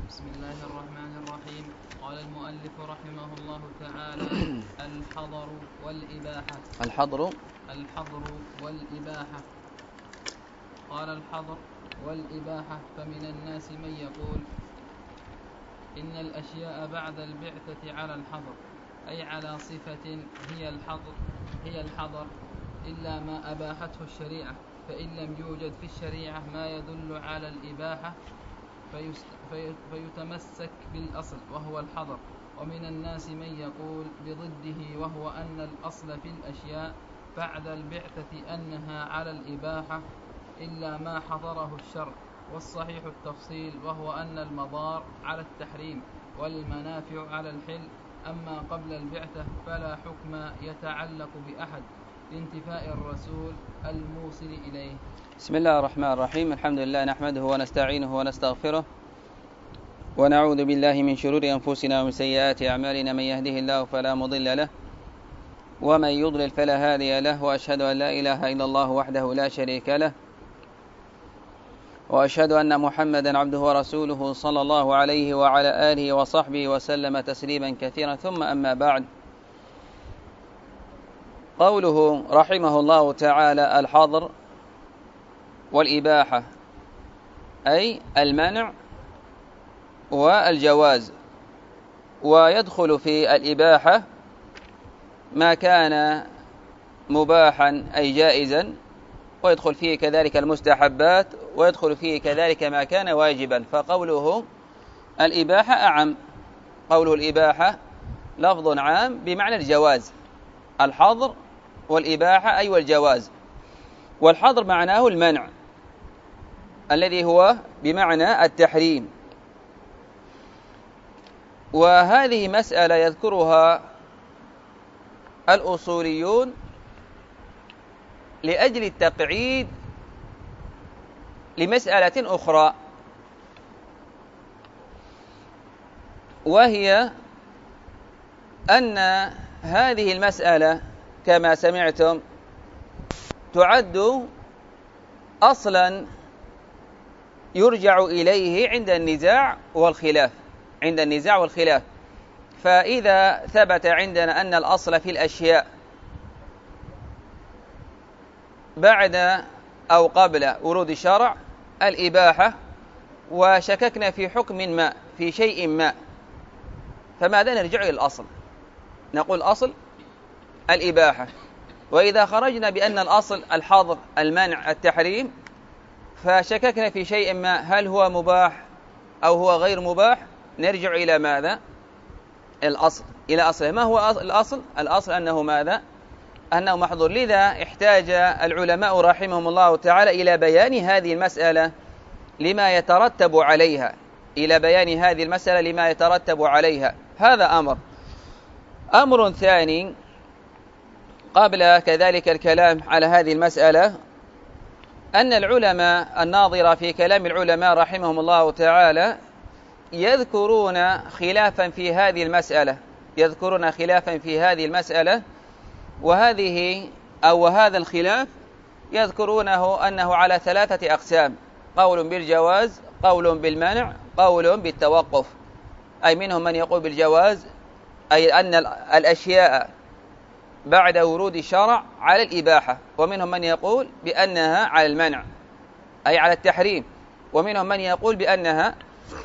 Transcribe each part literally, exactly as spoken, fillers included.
بسم الله الرحمن الرحيم. قال المؤلف رحمه الله تعالى: الحظر والإباحة. الحظر الحظر والإباحة. قال: الحظر والإباحة، فمن الناس من يقول إن الأشياء بعد البعثة على الحظر، أي على صفة هي الحظر هي الحظر إلا ما أباحته الشريعة، فإن لم يوجد في الشريعة ما يدل على الإباحة فيتمسك بالأصل وهو الحظر. ومن الناس من يقول بضده، وهو أن الأصل في الأشياء بعد البعثة أنها على الإباحة إلا ما حظره الشرع، والصحيح التفصيل، وهو أن المضار على التحريم والمنافع على الحل، أما قبل البعثة فلا حكم يتعلق بأحد لانتفاء الرسول الموصل إليه. بسم الله الرحمن الرحيم. الحمد لله نحمده ونستعينه ونستغفره، ونعوذ بالله من شرور أنفسنا ومن سيئات أعمالنا، من يهده الله فلا مضل له ومن يضلل فلا هادي له، وأشهد أن لا إله إلا الله وحده لا شريك له، وأشهد أن محمدا عبده ورسوله صلى الله عليه وعلى آله وصحبه وسلم تسليما كثيرا، ثم أما بعد. قوله رحمه الله تعالى: الحظر والإباحة، أي المنع والجواز، ويدخل في الإباحة ما كان مباحا أي جائزا، ويدخل فيه كذلك المستحبات، ويدخل فيه كذلك ما كان واجبا. فقوله الإباحة أعم، قوله الإباحة لفظ عام بمعنى الجواز. الحظر والإباحة أي والجواز، والحظر معناه المنع الذي هو بمعنى التحريم. وهذه مسألة يذكرها الأصوليون لأجل التقعيد لمسألة أخرى، وهي أن هذه المسألة كما سمعتم تعد أصلا يرجع إليه عند النزاع والخلاف عند النزاع والخلاف فإذا ثبت عندنا أن الأصل في الأشياء بعد أو قبل ورود الشرع الإباحة، وشككنا في حكم ما في شيء ما، فماذا نرجع إلى الأصل؟ نقول أصل الإباحة. وإذا خرجنا بأن الأصل الحظر المنع التحريم، فشككنا في شيء ما هل هو مباح أو هو غير مباح، نرجع إلى ماذا؟ الأصل، إلى أصله. ما هو الأصل؟ الأصل أنه ماذا؟ أنه محظور. لذا احتاج العلماء رحمهم الله تعالى إلى بيان هذه المسألة لما يترتب عليها إلى بيان هذه المسألة لما يترتب عليها. هذا أمر. أمر ثاني قبل كذلك الكلام على هذه المسألة، أن العلماء الناظرة في كلام العلماء رحمهم الله تعالى يذكرون خلافا في هذه المسألة يذكرون خلافا في هذه المسألة وهذه أو هذا الخلاف يذكرونه أنه على ثلاثة أقسام: قول بالجواز، قول بالمنع، قول بالتوقف. أي منهم من يقول بالجواز، أي أن الأشياء بعد ورود الشرع على الإباحة، ومنهم من يقول بأنها على المنع أي على التحريم، ومنهم من يقول بأنها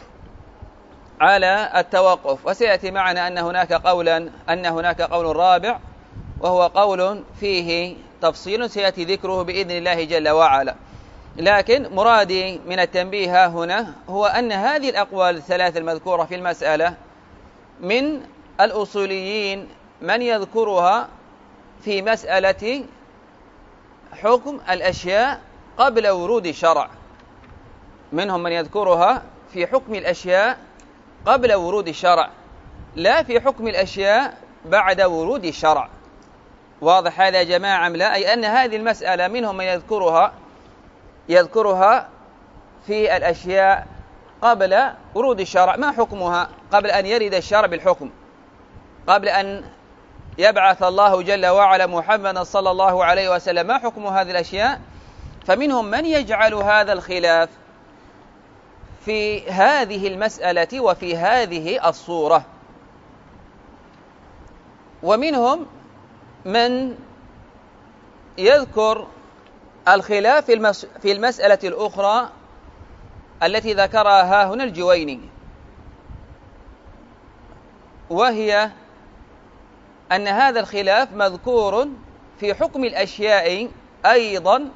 على التوقف. وسيأتي معنا أن هناك قولا أن هناك قول رابع، وهو قول فيه تفصيل سيأتي ذكره بإذن الله جل وعلا. لكن مرادي من التنبيه هنا هو أن هذه الأقوال الثلاث المذكورة في المسألة من الأصوليين من يذكرها في مسألة حكم الأشياء قبل ورود الشرع، منهم من يذكرها في حكم الأشياء قبل ورود الشرع، لا في حكم الأشياء بعد ورود الشرع. واضح هذا يا جماعة أم لا؟ أي أن هذه المسألة منهم من يذكرها يذكرها في الأشياء قبل ورود الشرع. ما حكمها قبل أن يرد الشرع بالحكم، قبل أن يبعث الله جل وعلا محمدا صلى الله عليه وسلم؟ ما حكم هذه الأشياء؟ فمنهم من يجعل هذا الخلاف في هذه المسألة وفي هذه الصورة. ومنهم من يذكر الخلاف في المسألة الأخرى التي ذكرها هنا الجويني، وهي أن هذا الخلاف مذكور في حكم الأشياء أيضا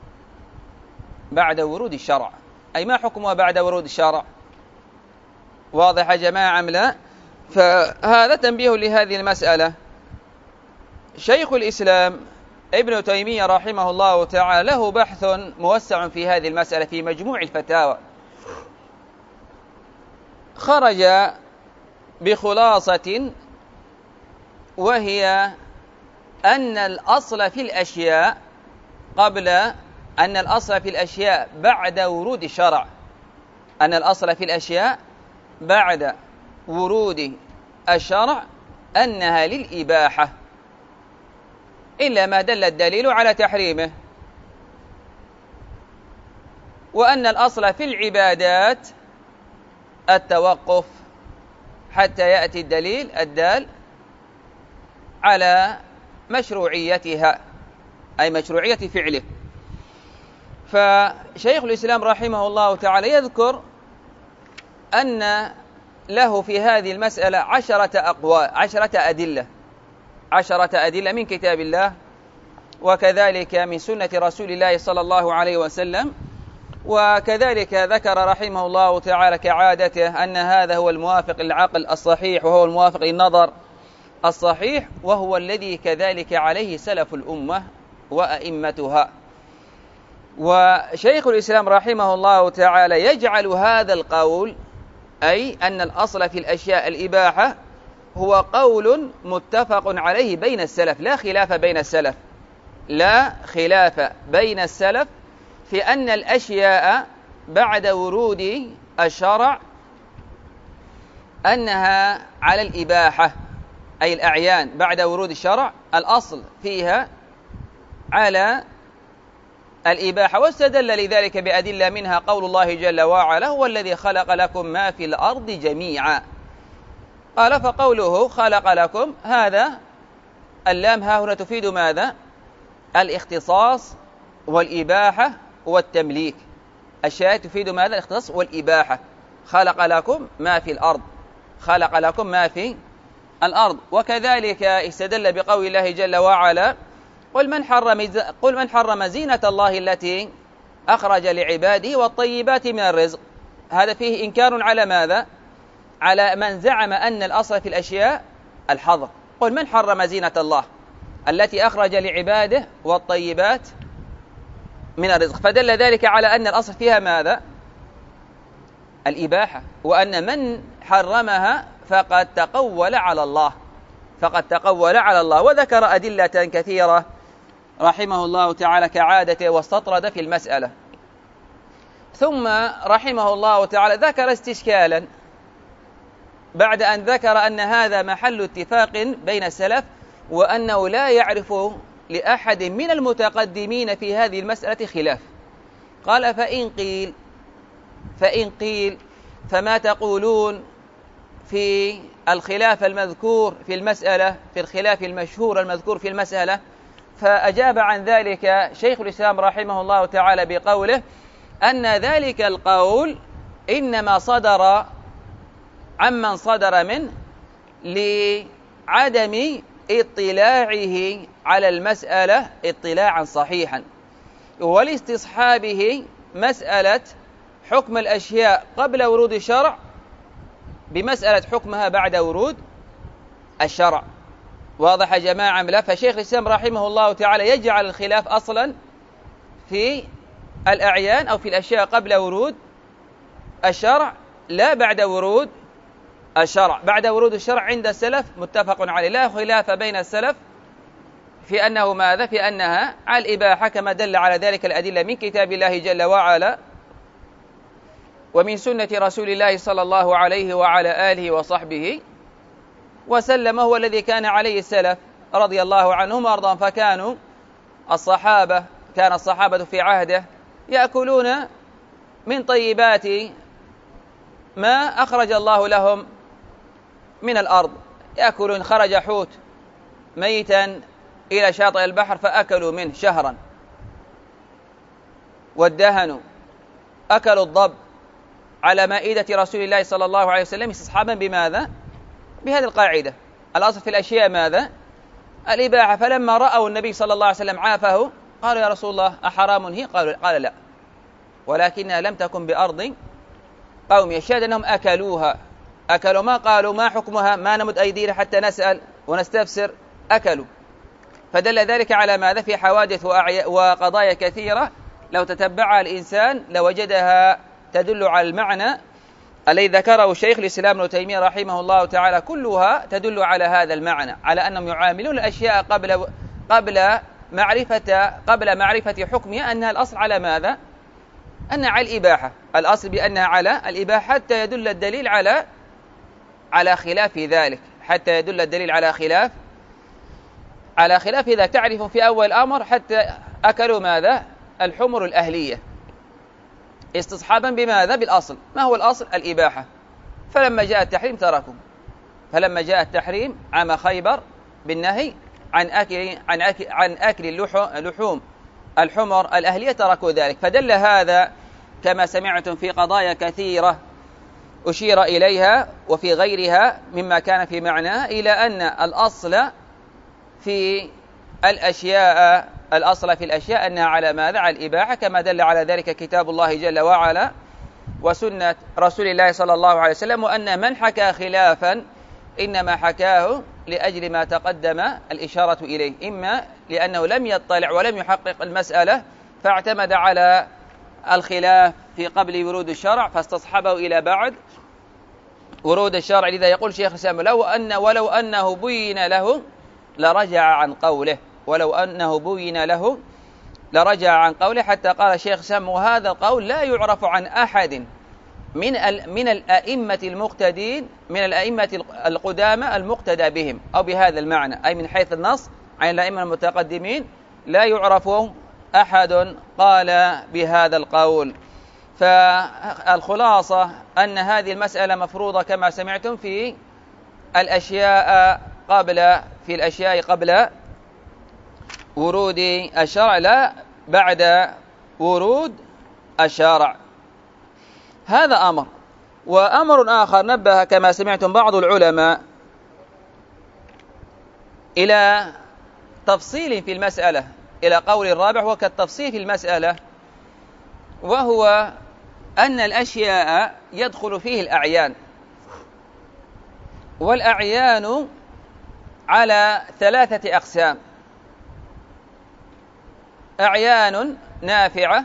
بعد ورود الشرع. أي ما حكمها بعد ورود الشرع؟ واضح يا جماعة أم لا؟ فهذا تنبيه لهذه المسألة. شيخ الإسلام ابن تيمية رحمه الله تعالى له بحث موسع في هذه المسألة في مجموع الفتاوى، خرج بخلاصة، وهي أن الأصل في الأشياء قبل أن الأصل في الأشياء بعد ورود الشرع أن الأصل في الأشياء بعد ورود الشرع أنها للإباحة إلا ما دل الدليل على تحريمه، وأن الأصل في العبادات التوقف حتى يأتي الدليل الدال على مشروعيتها، أي مشروعية فعله. فشيخ الإسلام رحمه الله تعالى يذكر أن له في هذه المسألة عشرة أقوال عشرة أدلة عشرة أدلة من كتاب الله، وكذلك من سنة رسول الله صلى الله عليه وسلم. وكذلك ذكر رحمه الله تعالى كعادته أن هذا هو الموافق للعقل الصحيح، وهو الموافق للنظر الصحيح، وهو الذي كذلك عليه سلف الأمة وأئمتها. وشيخ الإسلام رحمه الله تعالى يجعل هذا القول، أي أن الأصل في الأشياء الإباحة، هو قول متفق عليه بين السلف، لا خلاف بين السلف لا خلاف بين السلف في أن الأشياء بعد ورود الشرع أنها على الإباحة، أي الأعيان بعد ورود الشرع الأصل فيها على الإباحة. واستدل لذلك بأدلة منها قول الله جل وعلا: هو الذي خلق لكم ما في الأرض جميعا. قال: فقوله خلق لكم، هذا اللام ها هنا تفيد ماذا؟ الاختصاص والإباحة والتمليك. الشيء تفيد ماذا؟ الاختصاص والإباحة. خلق لكم ما في الأرض، خلق لكم ما في الأرض. وكذلك استدل بقول الله جل وعلا: قل من حرم قل من حرم زينة الله التي أخرج لعباده والطيبات من الرزق. هذا فيه إنكار على ماذا؟ على من زعم أن الأصل في الأشياء الحظر. قل من حرم زينة الله التي أخرج لعباده والطيبات من الرزق. فدل ذلك على أن الأصل فيها ماذا؟ الإباحة، وأن من حرمها فقد تقول على الله فقد تقول على الله. وذكر أدلة كثيرة رحمه الله تعالى كعادته، واستطرد في المسألة. ثم رحمه الله تعالى ذكر استشكالا بعد أن ذكر أن هذا محل اتفاق بين السلف، وأنه لا يعرف لأحد من المتقدمين في هذه المسألة خلاف. قال: فإن قيل فإن قيل فما تقولون في الخلاف المذكور في المسألة، في الخلاف المشهور المذكور في المسألة؟ فأجاب عن ذلك شيخ الإسلام رحمه الله تعالى بقوله أن ذلك القول إنما صدر عمن صدر منه لعدم اطلاعه على المسألة اطلاعا صحيحا، ولاستصحابه مسألة حكم الأشياء قبل ورود الشرع بمسألة حكمها بعد ورود الشرع. واضح يا جماعة؟ لا. فشيخ الإسلام رحمه الله تعالى يجعل الخلاف أصلا في الأعيان أو في الأشياء قبل ورود الشرع، لا بعد ورود الشرع. بعد ورود الشرع عند السلف متفق عليه، لا خلاف بين السلف في أنه ماذا؟ في أنها على الإباحة، كما دل على ذلك الأدلة من كتاب الله جل وعلا ومن سنة رسول الله صلى الله عليه وعلى آله وصحبه وسلم، هو الذي كان عليه السلف رضي الله عنهم وأرضاهم. فكانوا الصحابة كان الصحابة في عهده يأكلون من طيبات ما أخرج الله لهم من الأرض، يأكلون، خرج حوت ميتا إلى شاطئ البحر فأكلوا منه شهرا، وادهنوا، أكلوا الضب على مائدة رسول الله صلى الله عليه وسلم استصحابا بماذا؟ بهذه القاعدة. الأصل في الأشياء ماذا؟ الإباحة. فلما رأوا النبي صلى الله عليه وسلم عافه قالوا يا رسول الله أحرام هي؟ قالوا قال لا، ولكنها لم تكن بأرض قوم، يشهد أنهم أكلوها. أكلوا ما قالوا ما حكمها، ما نمد أيدينا حتى نسأل ونستفسر، أكلوا. فدل ذلك على ماذا؟ في حوادث وقضايا كثيرة لو تتبعها الإنسان لوجدها تدل على المعنى الذي ذكره شيخ الإسلام ابن تيمية رحمه الله تعالى، كلها تدل على هذا المعنى، على أنهم يعاملون الأشياء قبل قبل معرفة قبل معرفة حكمها أنها الأصل على ماذا؟ أنها على الإباحة، الأصل بأنها على الإباحة حتى يدل الدليل على على خلاف ذلك، حتى يدل الدليل على خلاف على خلاف إذا تعرف في أول الأمر حتى أكلوا ماذا؟ الحمر الأهلية استصحابا بماذا؟ بالأصل. ما هو الأصل؟ الإباحة. فلما جاء التحريم تركوا، فلما جاء التحريم عام خيبر بالنهي عن أكل عن أكل عن أكل لحوم الحمر الأهلية تركوا ذلك. فدل هذا كما سمعتم في قضايا كثيرة أشير إليها وفي غيرها مما كان في معناه إلى أن الأصل في الأشياء الأصل في الأشياء أنها على ماذا؟ على الإباحة، كما دل على ذلك كتاب الله جل وعلا وسنة رسول الله صلى الله عليه وسلم، وأن من حكى خلافا إنما حكاه لأجل ما تقدم الإشارة إليه، إما لأنه لم يطلع ولم يحقق المسألة فاعتمد على الخلاف في قبل ورود الشرع فاستصحبه إلى بعد ورود الشرع. لذا يقول شيخ الإسلام لو أن ولو أنه بين له لرجع عن قوله، ولو أنه بين له لرجع عن قوله، حتى قال الشيخ الإسلام وهذا القول لا يعرف عن أحد من من الأئمة المقتدين من الأئمة القدامى المقتدى بهم، أو بهذا المعنى أي من حيث النص عن الأئمة المتقدمين لا يعرف أحد قال بهذا القول. فالخلاصة أن هذه المسألة مفروضة كما سمعتم في الأشياء قبل في الأشياء قبل ورود الشرع لا بعد ورود الشرع. هذا أمر. وأمر آخر نبه كما سمعتم بعض العلماء إلى تفصيل في المسألة، إلى قول الرابع هو كالتفصيل في المسألة، وهو أن الأشياء يدخل فيه الأعيان، والأعيان على ثلاثة أقسام: أعيان نافعة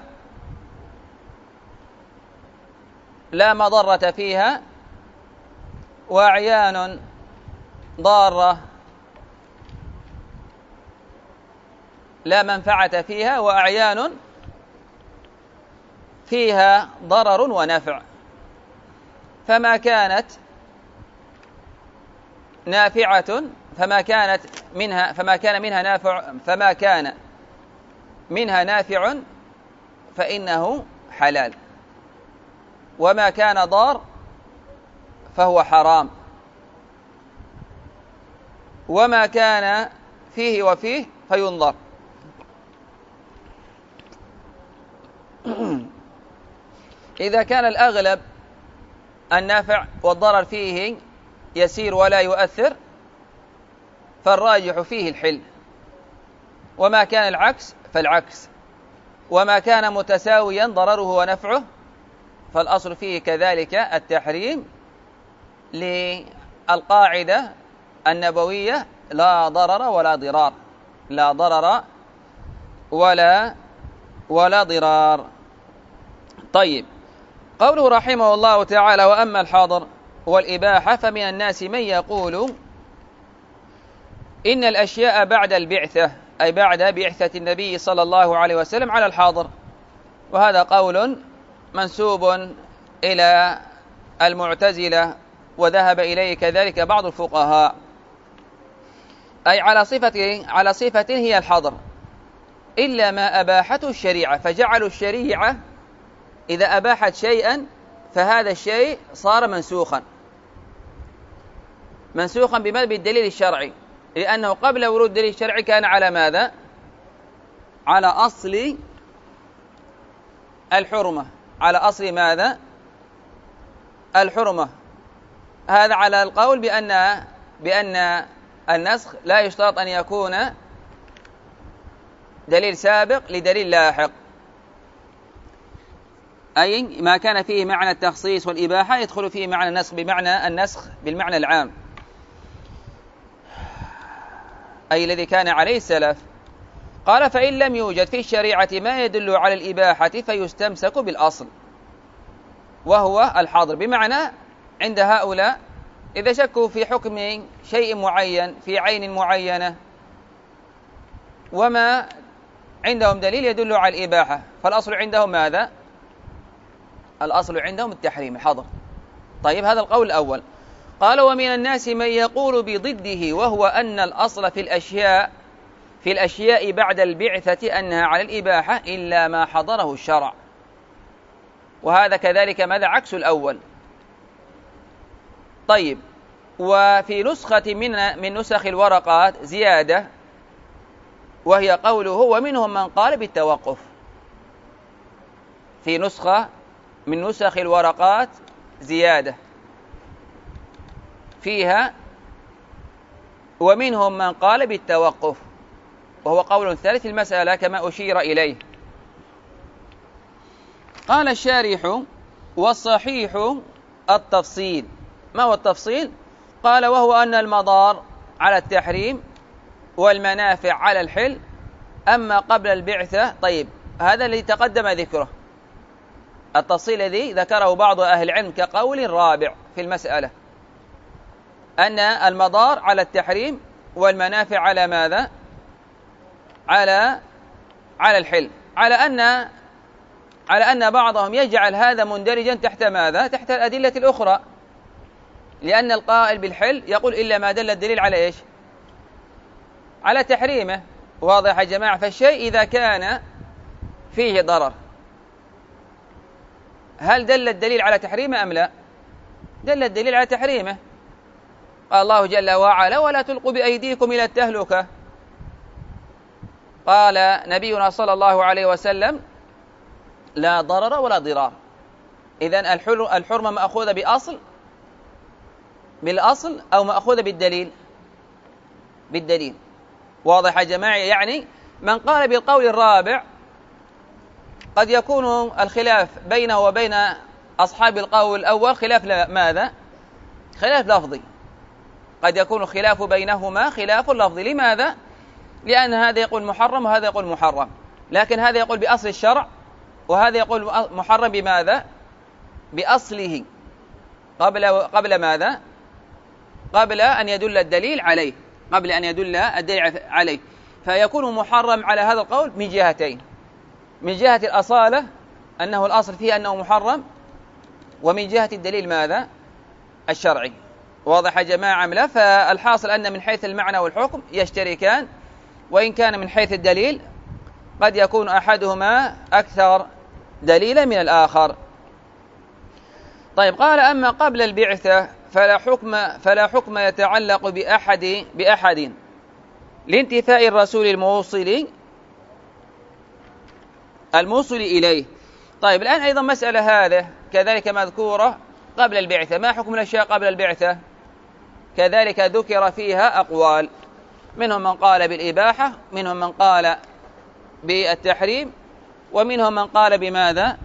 لا مضرة فيها، وأعيان ضارة لا منفعة فيها، وأعيان فيها ضرر ونفع. فما كانت نافعة فما كانت منها فما كان منها نافع فما كان منها نافع فإنه حلال، وما كان ضار فهو حرام، وما كان فيه وفيه فينظر. إذا كان الأغلب النافع والضرر فيه يسير ولا يؤثر فالراجح فيه الحل، وما كان العكس فالعكس، وما كان متساويا ضرره ونفعه فالأصل فيه كذلك التحريم، للقاعدة النبوية لا ضرر ولا ضرار، لا ضرر ولا ولا ضرار. طيب، قوله رحمه الله تعالى: وأما الحاضر والإباحة فمن الناس من يقول إن الأشياء بعد البعثة، أي بعد بعثة النبي صلى الله عليه وسلم، على الحاضر. وهذا قول منسوب إلى المعتزلة، وذهب إليه كذلك بعض الفقهاء، أي على صفة على صفة هي الحظر، إلا ما أباحته الشريعة، فجعلوا الشريعة إذا أباحت شيئا فهذا الشيء صار منسوخا منسوخا بماذا؟ بالدليل الشرعي، لأنه قبل ورود الدليل الشرعي كان على ماذا؟ على أصل الحرمة، على أصل ماذا؟ الحرمة. هذا على القول بأن بأن النسخ لا يشترط أن يكون دليل سابق لدليل لاحق، أي ما كان فيه معنى التخصيص والإباحة يدخل فيه معنى النسخ بمعنى النسخ بالمعنى العام، أي الذي كان عليه السلف. قال: فإن لم يوجد في الشريعة ما يدل على الإباحة فيستمسك بالأصل وهو الحظر. بمعنى عند هؤلاء إذا شكوا في حكم شيء معين في عين معينة وما عندهم دليل يدل على الإباحة، فالأصل عندهم ماذا؟ الأصل عندهم التحريم، الحظر. طيب، هذا القول الأول. قال: ومن الناس من يقول بضده، وهو أن الأصل في الأشياء في الأشياء بعد البعثة أنها على الإباحة إلا ما حضره الشرع. وهذا كذلك ماذا؟ عكس الأول. طيب، وفي نسخة من من نسخ الورقات زيادة، وهي قوله: ومنهم من قال بالتوقف. في نسخة من نسخ الورقات زيادة فيها: ومنهم من قال بالتوقف، وهو قول ثالث المسألة كما أشير إليه. قال الشارح: والصحيح التفصيل. ما هو التفصيل؟ قال: وهو أن المضار على التحريم والمنافع على الحل، أما قبل البعثة. طيب، هذا الذي تقدم ذكره، التفصيل الذي ذكره بعض أهل العلم كقول رابع في المسألة، أن المضار على التحريم والمنافع على ماذا؟ على على الحل، على أن على أن بعضهم يجعل هذا مندرجا تحت ماذا؟ تحت الأدلة الأخرى، لأن القائل بالحل يقول إلا ما دل الدليل على إيش؟ على تحريمه. واضح يا جماعة؟ فالشيء إذا كان فيه ضرر، هل دل الدليل على تحريمه أم لا؟ دل الدليل على تحريمه. قال الله جل وعلا: ولا تلقوا بأيديكم إلى التهلكة. قال نبينا صلى الله عليه وسلم: لا ضرر ولا ضرار. إذن الحرمة مأخوذة بأصل بالأصل أو مأخوذة بالدليل؟ بالدليل. واضح يا جماعة؟ يعني من قال بالقول الرابع قد يكون الخلاف بينه وبين أصحاب القول الأول خلاف ماذا؟ خلاف لفظي. قد يكون الخلاف بينهما خلاف لفظي. لماذا؟ لأن هذا يقول محرم وهذا يقول محرم، لكن هذا يقول بأصل الشرع وهذا يقول محرم بماذا؟ بأصله، قبل قبل ماذا؟ قبل أن يدل الدليل عليه، قبل أن يدل الدليل عليه. فيكون محرم على هذا القول من جهتين: من جهة الأصالة أنه الأصل فيه أنه محرم، ومن جهة الدليل ماذا؟ الشرعي. واضح يا جماعة؟ لا. فالحاصل أن من حيث المعنى والحكم يشتركان، وإن كان من حيث الدليل قد يكون أحدهما أكثر دليلا من الآخر. طيب، قال: أما قبل البعثة فلا حكم فلا حكم يتعلق بأحد بأحد لانتفاء الرسول الموصل الموصل إليه. طيب، الآن أيضا مسألة هذا كذلك مذكورة قبل البعثة. ما حكم الأشياء قبل البعثة؟ كذلك ذكر فيها أقوال، منهم من قال بالإباحة، منهم من قال بالتحريم، ومنهم من قال بماذا؟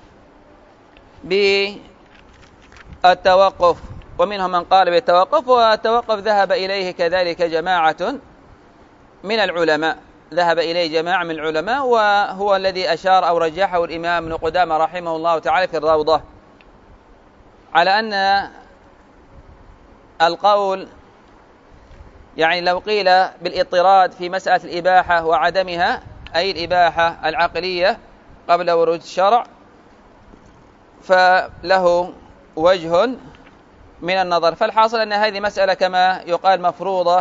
بالتوقف، ومنهم من قال بالتوقف. والتوقف ذهب إليه كذلك جماعة من العلماء، ذهب إليه جماعة من العلماء، وهو الذي أشار أو رجحه الإمام ابن قدامة رحمه الله تعالى في الروضة، على أن القول يعني لو قيل بالاضطراد في مسألة الإباحة وعدمها، أي الإباحة العقلية قبل ورود الشرع، فله وجه من النظر. فالحاصل أن هذه مسألة كما يقال مفروضة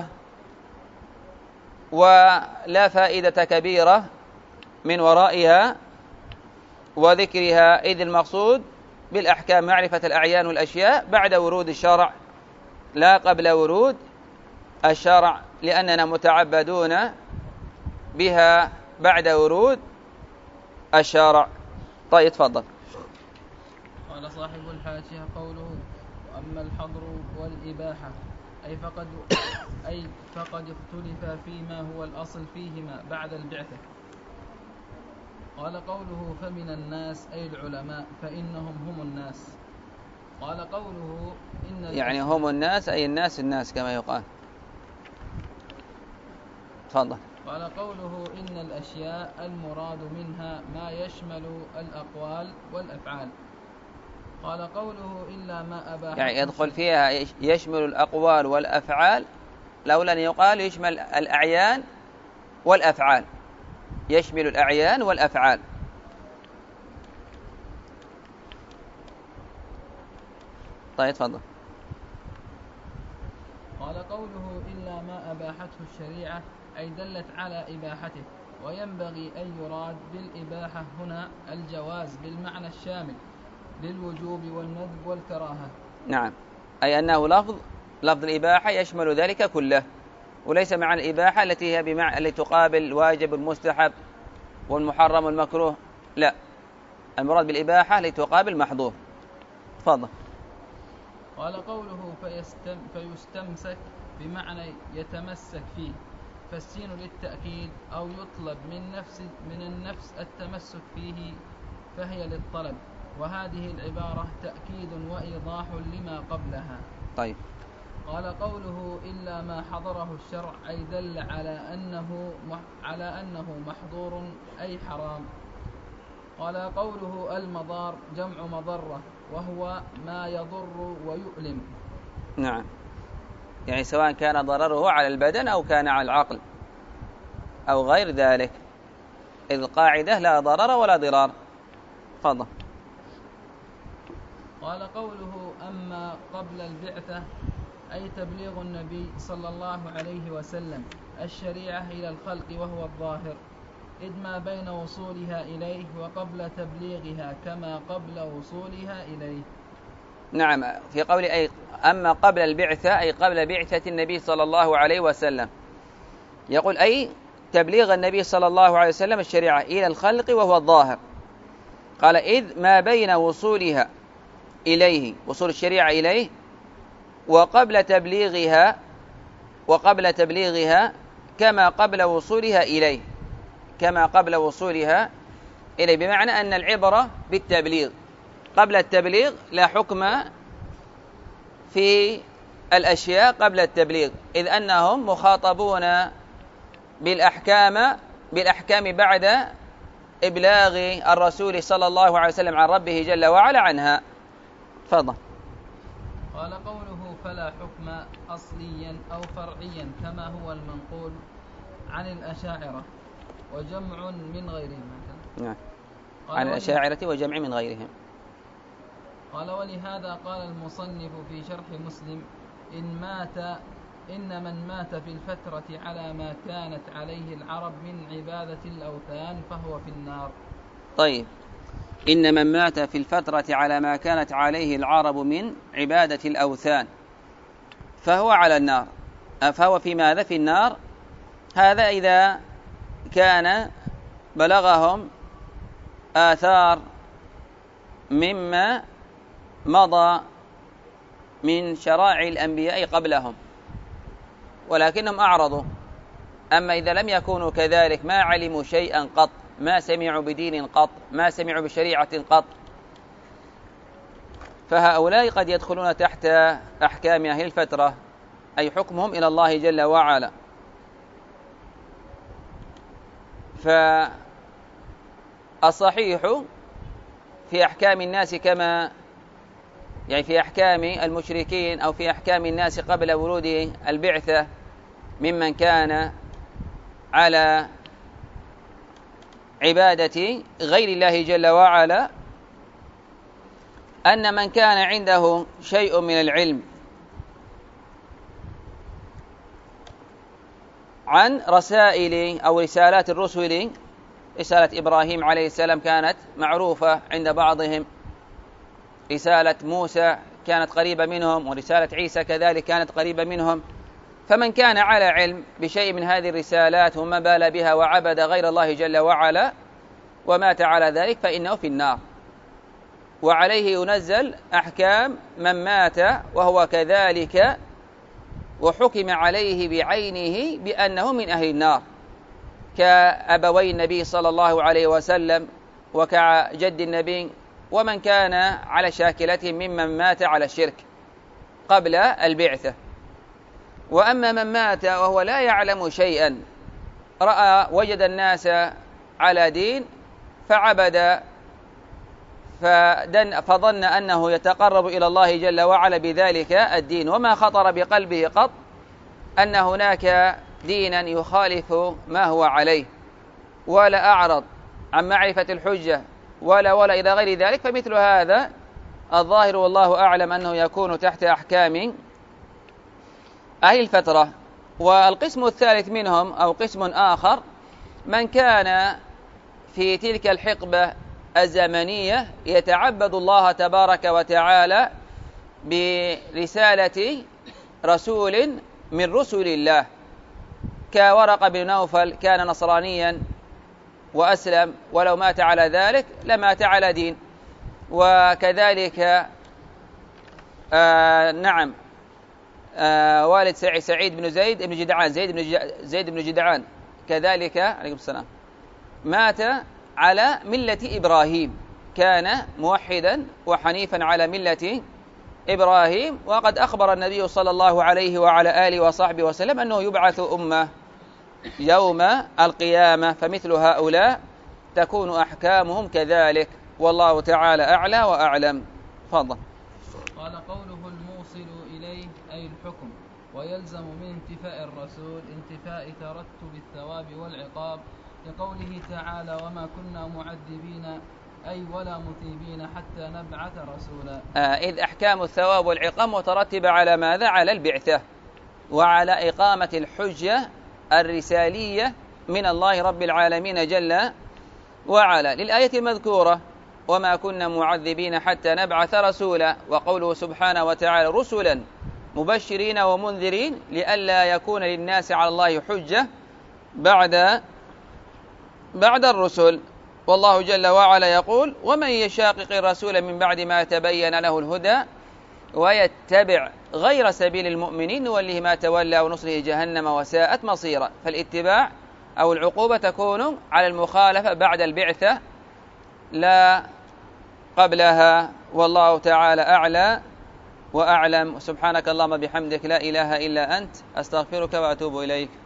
ولا فائدة كبيرة من ورائها وذكرها، إذ المقصود بالأحكام معرفة الأعيان والأشياء بعد ورود الشرع لا قبل ورود الشرع، لأننا متعبدون بها بعد ورود الشرع. طيب تفضل. قال صاحب الحاشية قوله وأما الحظر والإباحة أي فقد, أي فقد اختلف فيما هو الأصل فيهما بعد البعثة. قال قوله فمن الناس أي العلماء فإنهم هم الناس. قال قوله إن يعني هم الناس أي الناس الناس كما يقال. تفضل. قال قوله إن الأشياء المراد منها ما يشمل الأقوال والأفعال. قال قوله إلا ما أباح يعني يدخل فيها يشمل الأقوال والأفعال، لولا أن يقال يشمل الأعيان والأفعال، يشمل الأعيان والأفعال. طيب تفضل. قال قوله إلا ما أباحته الشريعة أي دلت على إباحته، وينبغي أن يراد بالإباحة هنا الجواز بالمعنى الشامل للوجوب والندب والكراهة. نعم، أي أنه لفظ لفظ الإباحة يشمل ذلك كله، وليس معنى الإباحة التي هي بمعنى التي تقابل الواجب المستحب والمحرم والمكروه، لا، المراد بالإباحة التي تقابل محظور. تفضل. قال قوله فيستم فيستمسك بمعنى يتمسك فيه، فالسين للتأكيد أو يطلب من نفس من النفس التمسك فيه فهي للطلب، وهذه العبارة تأكيد وإيضاح لما قبلها. طيب. قال قوله إلا ما حضره الشرع أي دل على أنه على أنه محظور أي حرام. قال قوله المضار جمع مضرة وهو ما يضر ويؤلم. نعم، يعني سواء كان ضرره على البدن أو كان على العقل أو غير ذلك، إذ القاعدة لا ضرر ولا ضرار. تفضل. قال قوله أما قبل البعثة أي تبليغ النبي صلى الله عليه وسلم الشريعة إلى الخلق وهو الظاهر، إذ ما بين وصولها إليه وقبل تبليغها كما قبل وصولها إليه. نعم، في قول أي أما قبل البعثة أي قبل بعثة النبي صلى الله عليه وسلم، يقول أي تبليغ النبي صلى الله عليه وسلم الشريعة إلى الخلق وهو الظاهر. قال إذ ما بين وصولها إليه، وصول الشريعة إليه، وقبل تبليغها وقبل تبليغها كما قبل وصولها إليه، كما قبل وصولها إليه، بمعنى أن العبرة بالتبليغ، قبل التبليغ لا حكم في الأشياء قبل التبليغ، إذ أنهم مخاطبون بالأحكام بالأحكام بعد إبلاغ الرسول صلى الله عليه وسلم عن ربه جل وعلا عنها. تفضل. قال قوله فلا حكم أصليا أو فرعيا كما هو المنقول عن الأشاعرة وجمع من غيرهم. نعم، عن الأشاعرة وجمع من غيرهم. قال ولهذا قال المصنف في شرح مسلم إن مات إن من مات في الفترة على ما كانت عليه العرب من عبادة الأوثان فهو في النار. طيب، إن من مات في الفترة على ما كانت عليه العرب من عبادة الأوثان فهو على النار، فهو في ماذا؟ في النار. هذا إذا كان بلغهم آثار مما مضى من شرائع الأنبياء قبلهم ولكنهم أعرضوا. أما إذا لم يكونوا كذلك، ما علموا شيئا قط، ما سمعوا بدين قط، ما سمعوا بشريعة قط، فهؤلاء قد يدخلون تحت أحكام أهل الفترة، أي حكمهم إلى الله جل وعلا. فالصحيح في أحكام الناس كما يعني في أحكام المشركين أو في أحكام الناس قبل ورود البعثة ممن كان على عبادة غير الله جل وعلا، أن من كان عنده شيء من العلم عن رسائل أو رسالات الرسل، رسالة إبراهيم عليه السلام كانت معروفة عند بعضهم، رسالة موسى كانت قريبة منهم، ورسالة عيسى كذلك كانت قريبة منهم. فمن كان على علم بشيء من هذه الرسالات وما بال بها وعبد غير الله جل وعلا ومات على ذلك فإنه في النار، وعليه ينزل أحكام من مات وهو كذلك، وحكم عليه بعينه بأنه من أهل النار، كأبوي النبي صلى الله عليه وسلم وكجد النبي ومن كان على شاكلته ممن مات على الشرك قبل البعثة. وأما من مات وهو لا يعلم شيئا، رأى وجد الناس على دين فعبد فظن أنه يتقرب إلى الله جل وعلا بذلك الدين، وما خطر بقلبه قط أن هناك دينا يخالف ما هو عليه، ولا أعرض عن معرفة الحجة ولا ولا إلى غير ذلك، فمثل هذا الظاهر والله أعلم أنه يكون تحت أحكام أهل الفترة. والقسم الثالث منهم أو قسم آخر من كان في تلك الحقبة الزمنية يتعبد الله تبارك وتعالى برسالة رسول من رسل الله، كورقة بن نوفل كان نصرانيا وأسلم، ولو مات على ذلك لمات على دين. وكذلك آه نعم آه والد سعيد بن زيد بن جدعان زيد بن زيد بن جدعان كذلك عليكم السلام مات على ملة إبراهيم، كان موحدا وحنيفا على ملة إبراهيم. وقد أخبر النبي صلى الله عليه وعلى آله وصحبه وسلم أنه يبعث أمة يوم القيامة، فمثل هؤلاء تكون أحكامهم كذلك، والله تعالى أعلى وأعلم. فضل. قال قوله الموصل إليه أي الحكم، ويلزم من انتفاء الرسول انتفاء ترتب الثواب والعقاب، لقوله تعالى وما كنا معذبين أي ولا مثيبين حتى نبعث رسولا. آه إذ أحكام الثواب والعقاب مترتبة على ماذا؟ على البعثة وعلى إقامة الحجة الرسالية من الله رب العالمين جل وعلا. للآية المذكورة وما كنا معذبين حتى نبعث رسولا، وقوله سبحانه وتعالى رسلا مبشرين ومنذرين لئلا يكون للناس على الله حجة بعد بعد الرسل. والله جل وعلا يقول ومن يشاقق الرسول من بعد ما تبين له الهدى ويتبع غير سبيل المؤمنين نوله ما تولى ونصره جهنم وساءت مصيرا. فالاتباع أو العقوبة تكون على المخالفة بعد البعثة لا قبلها، والله تعالى أعلى وأعلم. سبحانك اللهم بحمدك لا إله إلا أنت أستغفرك وأتوب إليك.